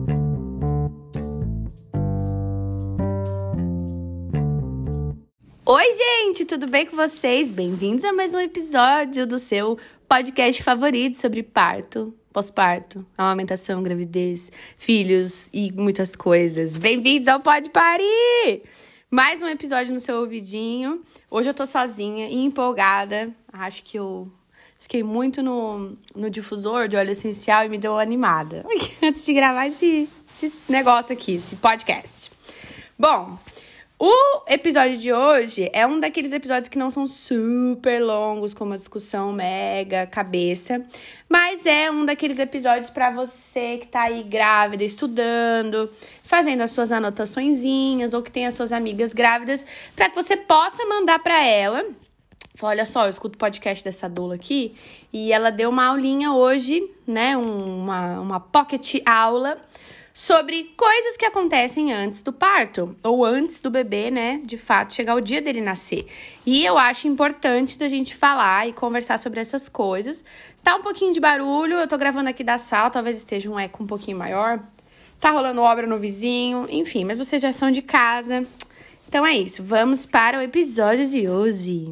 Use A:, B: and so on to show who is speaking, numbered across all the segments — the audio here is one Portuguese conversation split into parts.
A: Oi, gente, tudo bem com vocês? Bem-vindos a mais um episódio do seu podcast favorito sobre parto, pós-parto, amamentação, gravidez, filhos e muitas coisas. Bem-vindos ao Pode Parir! Mais um episódio no seu ouvidinho. Hoje eu tô sozinha e empolgada. Acho que eu fiquei muito no difusor de óleo essencial e me deu uma animada antes de gravar esse negócio aqui, esse podcast. Bom, o episódio de hoje é um daqueles episódios que não são super longos, com uma discussão mega cabeça, mas é um daqueles episódios para você que tá aí grávida, estudando, fazendo as suas anotaçõezinhas, ou que tem as suas amigas grávidas, para que você possa mandar para ela. Olha só, eu escuto o podcast dessa doula aqui e ela deu uma aulinha hoje, né, uma pocket aula sobre coisas que acontecem antes do parto, ou antes do bebê, né, de fato, chegar o dia dele nascer. E eu acho importante da gente falar e conversar sobre essas coisas. Tá um pouquinho de barulho, eu tô gravando aqui da sala, talvez esteja um eco um pouquinho maior. Tá rolando obra no vizinho, enfim, mas vocês já são de casa. Então é isso, vamos para o episódio de hoje.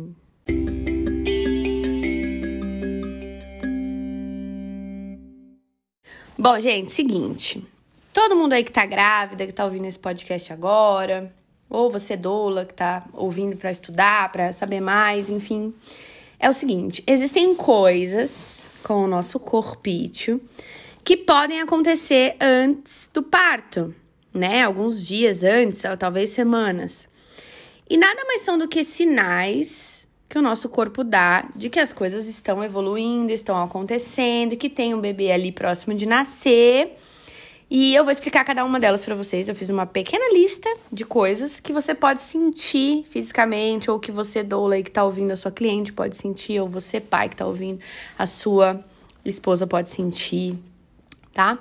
A: Bom, gente, seguinte. Todo mundo aí que tá grávida, que tá ouvindo esse podcast agora, ou você doula que tá ouvindo pra estudar, pra saber mais, enfim. É o seguinte, existem coisas com o nosso corpício que podem acontecer antes do parto, né? Alguns dias antes, ou talvez semanas. E nada mais são do que sinais que o nosso corpo dá de que as coisas estão evoluindo, estão acontecendo, que tem um bebê ali próximo de nascer. E eu vou explicar cada uma delas pra vocês. Eu fiz uma pequena lista de coisas que você pode sentir fisicamente, ou que você doula aí que tá ouvindo a sua cliente pode sentir, ou você pai que tá ouvindo a sua esposa pode sentir, tá?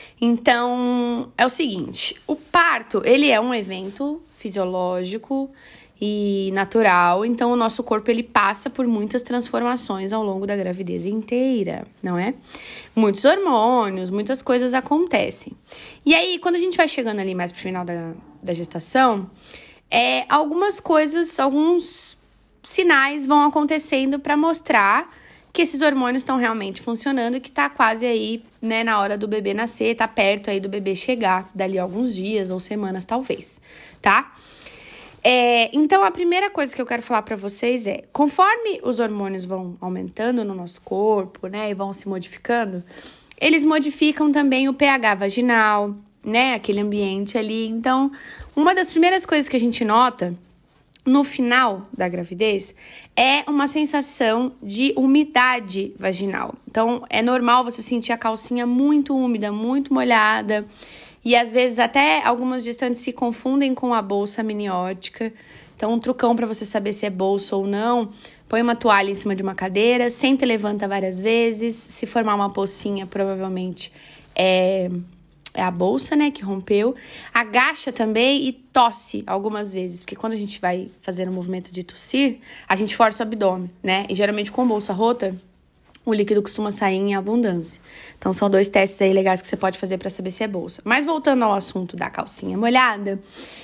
A: Então, é o seguinte, o parto, ele é um evento fisiológico e natural, então o nosso corpo ele passa por muitas transformações ao longo da gravidez inteira, não é? Muitos hormônios, muitas coisas acontecem. E aí, quando a gente vai chegando ali mais pro final da gestação, algumas coisas, alguns sinais vão acontecendo para mostrar que esses hormônios estão realmente funcionando e que tá quase aí, né, na hora do bebê nascer, tá perto aí do bebê chegar, dali alguns dias ou semanas talvez, tá? Então, a primeira coisa que eu quero falar pra vocês é, conforme os hormônios vão aumentando no nosso corpo, né, e vão se modificando, eles modificam também o pH vaginal, né, aquele ambiente ali. Então, uma das primeiras coisas que a gente nota no final da gravidez é uma sensação de umidade vaginal. Então, é normal você sentir a calcinha muito úmida, muito molhada. E às vezes até algumas gestantes se confundem com a bolsa amniótica. Então, um trucão para você saber se é bolsa ou não, põe uma toalha em cima de uma cadeira, senta e levanta várias vezes. Se formar uma pocinha, provavelmente é a bolsa, né, que rompeu. Agacha também e tosse algumas vezes, porque quando a gente vai fazer o movimento de tossir, a gente força o abdômen, né? E geralmente com bolsa rota, o líquido costuma sair em abundância. Então, são 2 testes aí legais que você pode fazer para saber se é bolsa. Mas voltando ao assunto da calcinha molhada,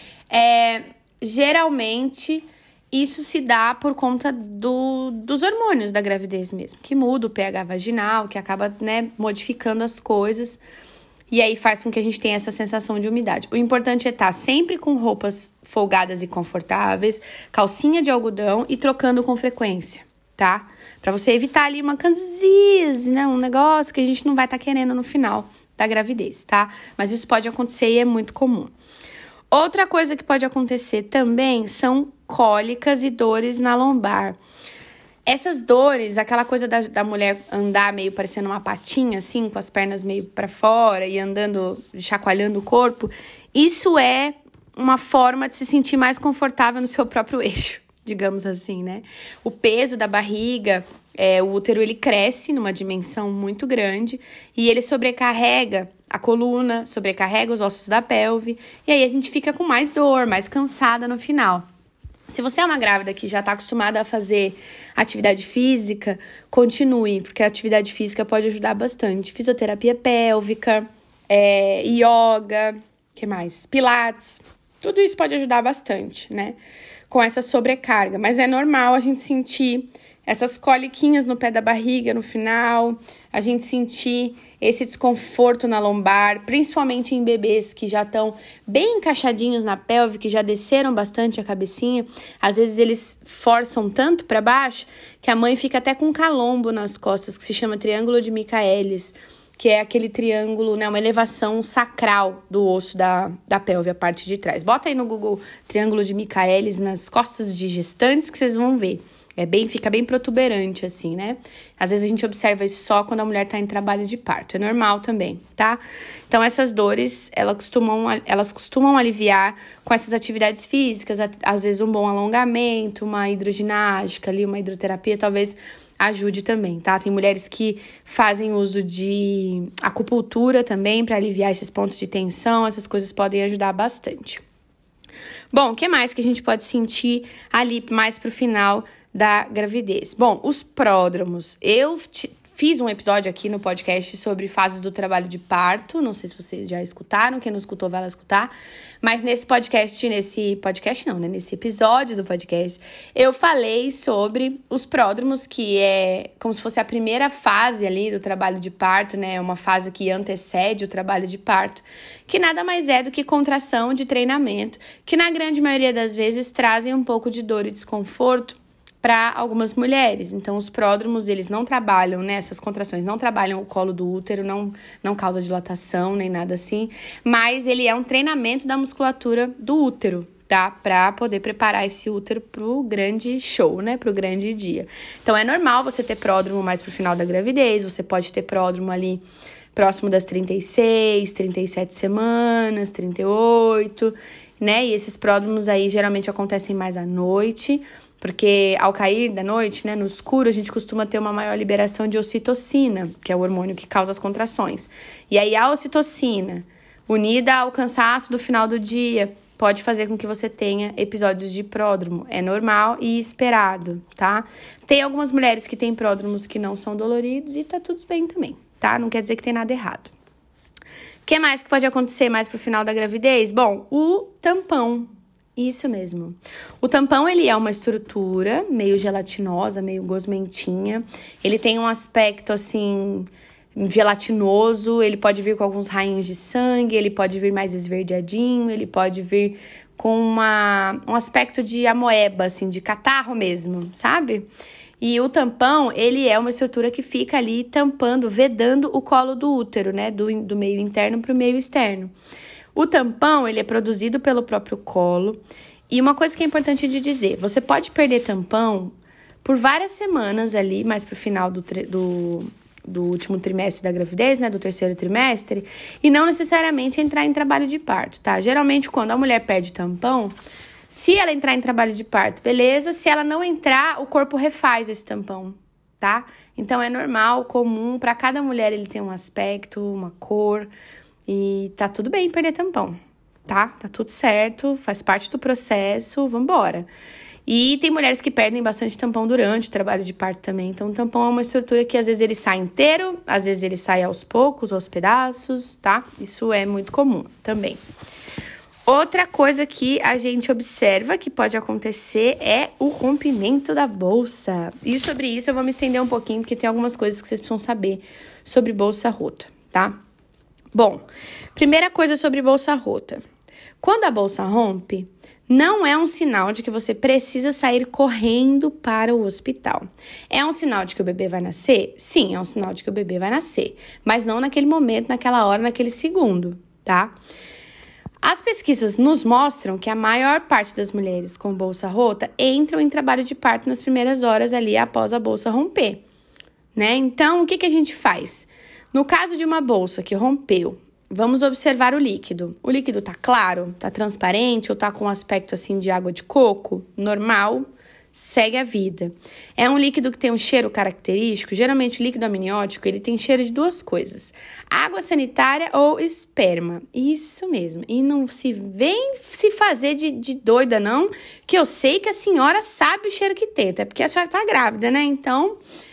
A: geralmente isso se dá por conta dos hormônios da gravidez mesmo, que muda o pH vaginal, que acaba, né, modificando as coisas. E aí faz com que a gente tenha essa sensação de umidade. O importante é estar sempre com roupas folgadas e confortáveis, calcinha de algodão e trocando com frequência, tá? Pra você evitar ali uma candidíase, né? Um negócio que a gente não vai estar querendo no final da gravidez, tá? Mas isso pode acontecer e é muito comum. Outra coisa que pode acontecer também são cólicas e dores na lombar. Essas dores, aquela coisa da mulher andar meio parecendo uma patinha, assim, com as pernas meio pra fora e andando, chacoalhando o corpo, isso é uma forma de se sentir mais confortável no seu próprio eixo, digamos assim, né? O peso da barriga, o útero, ele cresce numa dimensão muito grande e ele sobrecarrega a coluna, sobrecarrega os ossos da pelve e aí a gente fica com mais dor, mais cansada no final. Se você é uma grávida que já está acostumada a fazer atividade física, continue, porque a atividade física pode ajudar bastante. Fisioterapia pélvica, yoga, que mais? Pilates. Tudo isso pode ajudar bastante, né? Com essa sobrecarga. Mas é normal a gente sentir essas coliquinhas no pé da barriga no final, a gente sentir esse desconforto na lombar, principalmente em bebês que já estão bem encaixadinhos na pelve, que já desceram bastante a cabecinha. Às vezes eles forçam tanto para baixo que a mãe fica até com um calombo nas costas, que se chama triângulo de Michaelis, que é aquele triângulo, né, uma elevação sacral do osso da pelve, a parte de trás. Bota aí no Google triângulo de Michaelis nas costas de gestantes que vocês vão ver. Fica bem protuberante, assim, né? Às vezes a gente observa isso só quando a mulher tá em trabalho de parto. É normal também, tá? Então, essas dores, elas costumam aliviar com essas atividades físicas. Às vezes, um bom alongamento, uma hidroginástica ali, uma hidroterapia, talvez ajude também, tá? Tem mulheres que fazem uso de acupuntura também para aliviar esses pontos de tensão. Essas coisas podem ajudar bastante. Bom, o que mais que a gente pode sentir ali mais pro final da gravidez? Bom, os pródromos. Eu fiz um episódio aqui no podcast sobre fases do trabalho de parto. Não sei se vocês já escutaram. Quem não escutou, vai lá escutar. Mas nesse episódio do podcast, eu falei sobre os pródromos, que é como se fosse a primeira fase ali do trabalho de parto, né? Uma fase que antecede o trabalho de parto, que nada mais é do que contração de treinamento, que na grande maioria das vezes trazem um pouco de dor e desconforto para algumas mulheres. Então, os pródromos, eles não trabalham, né? Essas contrações não trabalham o colo do útero, não causa dilatação, nem nada assim. Mas ele é um treinamento da musculatura do útero, tá? Para poder preparar esse útero pro grande show, né? Pro grande dia. Então, é normal você ter pródromo mais pro final da gravidez. Você pode ter pródromo ali próximo das 36, 37 semanas, 38, né? E esses pródromos aí geralmente acontecem mais à noite, porque ao cair da noite, né, no escuro, a gente costuma ter uma maior liberação de ocitocina, que é o hormônio que causa as contrações. E aí a ocitocina, unida ao cansaço do final do dia, pode fazer com que você tenha episódios de pródromo. É normal e esperado, tá? Tem algumas mulheres que têm pródromos que não são doloridos e tá tudo bem também, tá? Não quer dizer que tem nada errado. O que mais que pode acontecer mais pro final da gravidez? Bom, o tampão. Isso mesmo. O tampão, ele é uma estrutura meio gelatinosa, meio gosmentinha. Ele tem um aspecto, assim, gelatinoso. Ele pode vir com alguns rainhos de sangue, ele pode vir mais esverdeadinho, ele pode vir com um aspecto de amoeba, assim, de catarro mesmo, sabe? E o tampão, ele é uma estrutura que fica ali tampando, vedando o colo do útero, né? Do meio interno para o meio externo. O tampão, ele é produzido pelo próprio colo. E uma coisa que é importante de dizer, você pode perder tampão por várias semanas ali, mais pro final do último trimestre da gravidez, né, do terceiro trimestre, e não necessariamente entrar em trabalho de parto, tá? Geralmente, quando a mulher perde tampão, se ela entrar em trabalho de parto, beleza. Se ela não entrar, o corpo refaz esse tampão, tá? Então, é normal, comum, para cada mulher ele tem um aspecto, uma cor. E tá tudo bem perder tampão, tá? Tá tudo certo, faz parte do processo, vambora. E tem mulheres que perdem bastante tampão durante o trabalho de parto também. Então, o tampão é uma estrutura que às vezes ele sai inteiro, às vezes ele sai aos poucos, aos pedaços, tá? Isso é muito comum também. Outra coisa que a gente observa que pode acontecer é o rompimento da bolsa. E sobre isso eu vou me estender um pouquinho, porque tem algumas coisas que vocês precisam saber sobre bolsa rota, tá? Bom, primeira coisa sobre bolsa rota. Quando a bolsa rompe, não é um sinal de que você precisa sair correndo para o hospital. É um sinal de que o bebê vai nascer? Sim, é um sinal de que o bebê vai nascer. Mas não naquele momento, naquela hora, naquele segundo, tá? As pesquisas nos mostram que a maior parte das mulheres com bolsa rota entram em trabalho de parto nas primeiras horas ali após a bolsa romper, né? Então, o que a gente faz? No caso de uma bolsa que rompeu, vamos observar o líquido. O líquido tá claro, tá transparente ou tá com um aspecto assim de água de coco? Normal, segue a vida. É um líquido que tem um cheiro característico. Geralmente o líquido amniótico, ele tem cheiro de duas coisas: água sanitária ou esperma. Isso mesmo. E não se vem se fazer de doida não, que eu sei que a senhora sabe o cheiro que tem, até porque a senhora tá grávida, né? Então,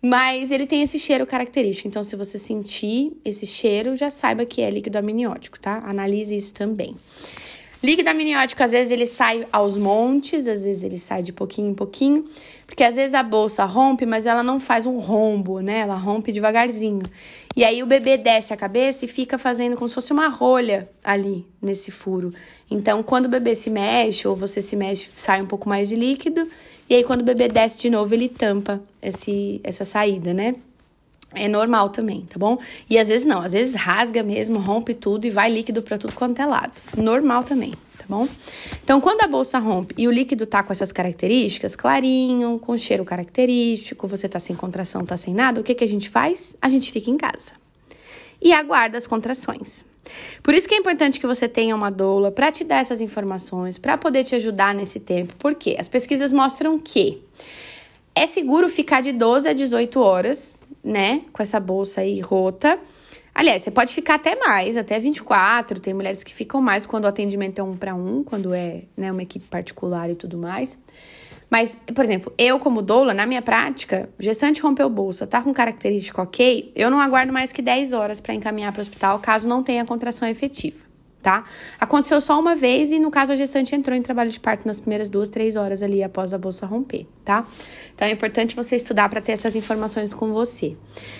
A: Mas ele tem esse cheiro característico. Então, se você sentir esse cheiro, já saiba que é líquido amniótico, tá? Analise isso também. Líquido amniótico, às vezes, ele sai aos montes, às vezes ele sai de pouquinho em pouquinho, porque às vezes a bolsa rompe, mas ela não faz um rombo, né? Ela rompe devagarzinho. E aí o bebê desce a cabeça e fica fazendo como se fosse uma rolha ali nesse furo. Então, quando o bebê se mexe, ou você se mexe, sai um pouco mais de líquido. E aí, quando o bebê desce de novo, ele tampa essa saída, né? É normal também, tá bom? E às vezes não, às vezes rasga mesmo, rompe tudo e vai líquido pra tudo quanto é lado. Normal também, tá bom? Então, quando a bolsa rompe e o líquido tá com essas características, clarinho, com cheiro característico, você tá sem contração, tá sem nada, o que a gente faz? A gente fica em casa e aguarda as contrações. Por isso que é importante que você tenha uma doula para te dar essas informações, para poder te ajudar nesse tempo. Por quê? As pesquisas mostram que é seguro ficar de 12 a 18 horas, né, com essa bolsa aí rota. Aliás, você pode ficar até mais, até 24. Tem mulheres que ficam mais quando o atendimento é 1 para 1, quando é, né, uma equipe particular e tudo mais. Mas, por exemplo, eu como doula, na minha prática, gestante rompeu bolsa, tá com característica ok, eu não aguardo mais que 10 horas para encaminhar para o hospital, caso não tenha contração efetiva, tá? Aconteceu só uma vez e, no caso, a gestante entrou em trabalho de parto nas primeiras 2, 3 horas ali após a bolsa romper, tá? Então, é importante você estudar para ter essas informações com você.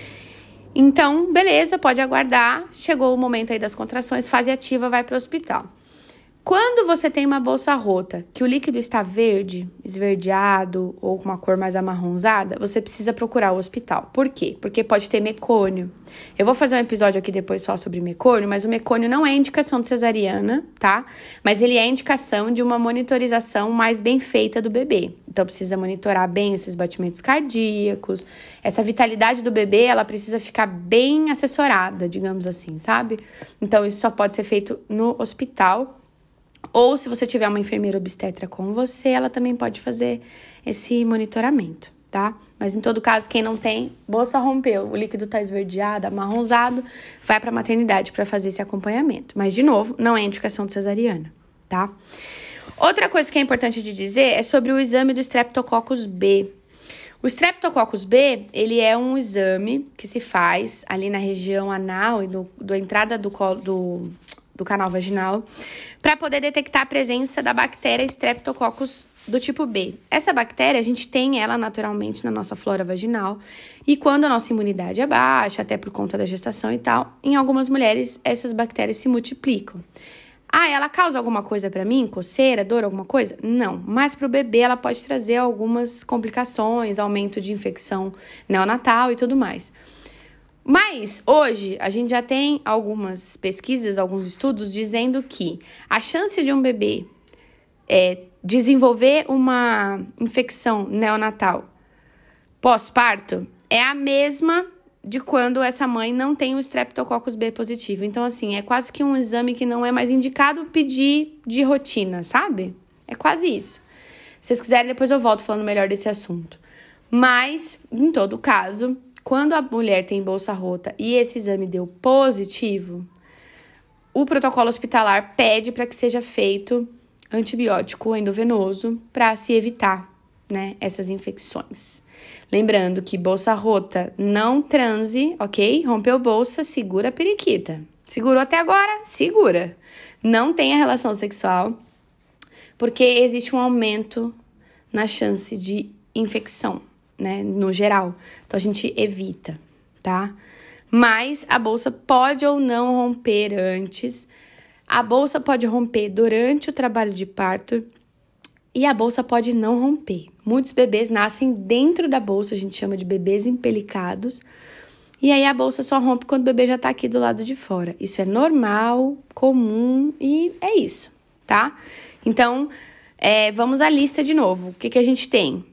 A: Então, beleza, pode aguardar. Chegou o momento aí das contrações, fase ativa, vai para o hospital. Quando você tem uma bolsa rota, que o líquido está verde, esverdeado ou com uma cor mais amarronzada, você precisa procurar o hospital. Por quê? Porque pode ter mecônio. Eu vou fazer um episódio aqui depois só sobre mecônio, mas o mecônio não é indicação de cesariana, tá? Mas ele é indicação de uma monitorização mais bem feita do bebê. Então, precisa monitorar bem esses batimentos cardíacos. Essa vitalidade do bebê, ela precisa ficar bem assessorada, digamos assim, sabe? Então, isso só pode ser feito no hospital. Ou se você tiver uma enfermeira obstetra com você, ela também pode fazer esse monitoramento, tá? Mas em todo caso, quem não tem, bolsa rompeu, o líquido tá esverdeado, amarronzado, vai pra maternidade para fazer esse acompanhamento. Mas, de novo, não é indicação de cesariana, tá? Outra coisa que é importante de dizer é sobre o exame do Streptococcus B. O Streptococcus B, ele é um exame que se faz ali na região anal e da entrada do canal vaginal, para poder detectar a presença da bactéria Streptococcus do tipo B. Essa bactéria, a gente tem ela naturalmente na nossa flora vaginal, e quando a nossa imunidade é baixa, até por conta da gestação e tal, em algumas mulheres, essas bactérias se multiplicam. Ah, ela causa alguma coisa para mim? Coceira, dor, alguma coisa? Não, mas para o bebê ela pode trazer algumas complicações, aumento de infecção neonatal e tudo mais. Mas, hoje, a gente já tem algumas pesquisas, alguns estudos dizendo que a chance de um bebê desenvolver uma infecção neonatal pós-parto é a mesma de quando essa mãe não tem o Streptococcus B positivo. Então, assim, é quase que um exame que não é mais indicado pedir de rotina, sabe? É quase isso. Se vocês quiserem, depois eu volto falando melhor desse assunto. Mas, em todo caso, quando a mulher tem bolsa rota e esse exame deu positivo, o protocolo hospitalar pede para que seja feito antibiótico endovenoso para se evitar, né, essas infecções. Lembrando que bolsa rota não transe, ok? Rompeu bolsa, segura a periquita. Segurou até agora? Segura. Não tenha relação sexual, porque existe um aumento na chance de infecção, né, no geral. Então, a gente evita, tá? Mas a bolsa pode ou não romper antes. A bolsa pode romper durante o trabalho de parto e a bolsa pode não romper. Muitos bebês nascem dentro da bolsa, a gente chama de bebês empelicados. E aí a bolsa só rompe quando o bebê já tá aqui do lado de fora. Isso é normal, comum e é isso, tá? Então, vamos à lista de novo. O que a gente tem?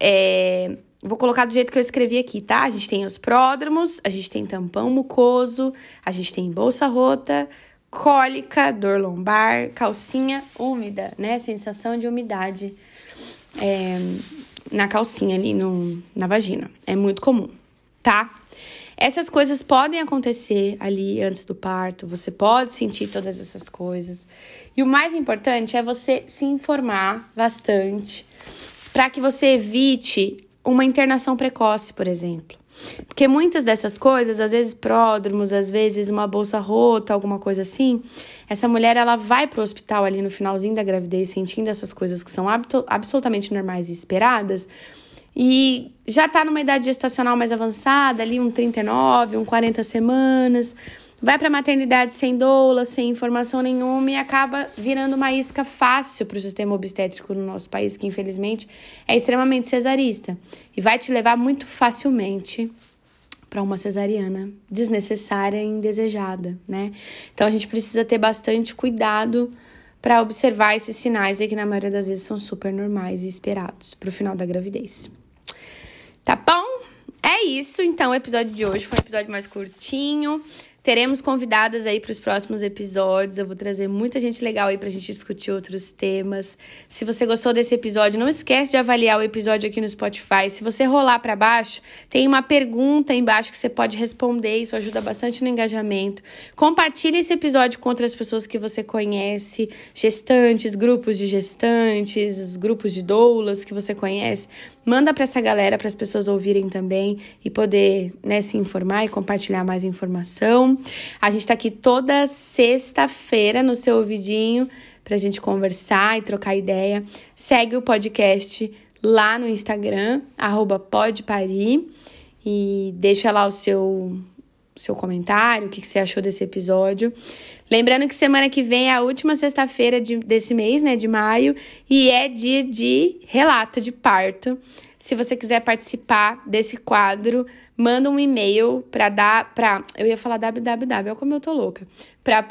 A: Vou colocar do jeito que eu escrevi aqui, tá? A gente tem os pródromos, a gente tem tampão mucoso, a gente tem bolsa rota, cólica, dor lombar, calcinha úmida, né? Sensação de umidade na calcinha ali, na vagina. É muito comum, tá? Essas coisas podem acontecer ali antes do parto, você pode sentir todas essas coisas. E o mais importante é você se informar bastante para que você evite uma internação precoce, por exemplo. Porque muitas dessas coisas, às vezes pródromos, às vezes uma bolsa rota, alguma coisa assim, essa mulher, ela vai pro hospital ali no finalzinho da gravidez, sentindo essas coisas que são absolutamente normais e esperadas, e já tá numa idade gestacional mais avançada, ali 39, 40 semanas, vai pra maternidade sem doula, sem informação nenhuma e acaba virando uma isca fácil pro sistema obstétrico no nosso país, que infelizmente é extremamente cesarista. E vai te levar muito facilmente para uma cesariana desnecessária e indesejada, né? Então a gente precisa ter bastante cuidado para observar esses sinais aí que na maioria das vezes são super normais e esperados pro final da gravidez. Tá bom? É isso, então, o episódio de hoje foi um episódio mais curtinho. Teremos convidadas aí para os próximos episódios. Eu vou trazer muita gente legal aí pra gente discutir outros temas. Se você gostou desse episódio, não esquece de avaliar o episódio aqui no Spotify. Se você rolar para baixo, tem uma pergunta aí embaixo que você pode responder. Isso ajuda bastante no engajamento. Compartilhe esse episódio com outras pessoas que você conhece, gestantes, grupos de gestantes, grupos de doulas que você conhece. Manda para essa galera, para as pessoas ouvirem também e poder, né, se informar e compartilhar mais informação. A gente tá aqui toda sexta-feira no seu ouvidinho pra gente conversar e trocar ideia. Segue o podcast lá no Instagram, @podparir, e deixa lá o seu comentário, o que você achou desse episódio. Lembrando que semana que vem é a última sexta-feira desse mês, né, de maio, e é dia de relato de parto. Se você quiser participar desse quadro, manda um e-mail eu ia falar www, olha como eu tô louca, pra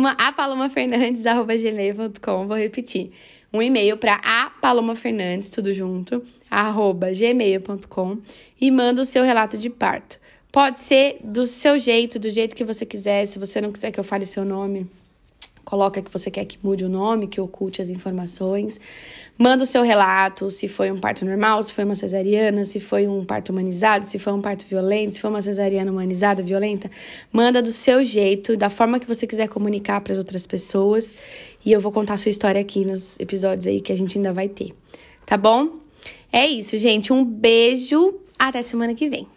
A: palomafernandes@gmail.com, vou repetir. Um e-mail para apalomafernandes, tudo junto, @gmail.com, e manda o seu relato de parto. Pode ser do seu jeito, do jeito que você quiser. Se você não quiser que eu fale seu nome, coloca que você quer que mude o nome, que oculte as informações. Manda o seu relato, se foi um parto normal, se foi uma cesariana, se foi um parto humanizado, se foi um parto violento, se foi uma cesariana humanizada, violenta. Manda do seu jeito, da forma que você quiser comunicar para as outras pessoas. E eu vou contar a sua história aqui nos episódios aí que a gente ainda vai ter. Tá bom? É isso, gente. Um beijo. Até semana que vem.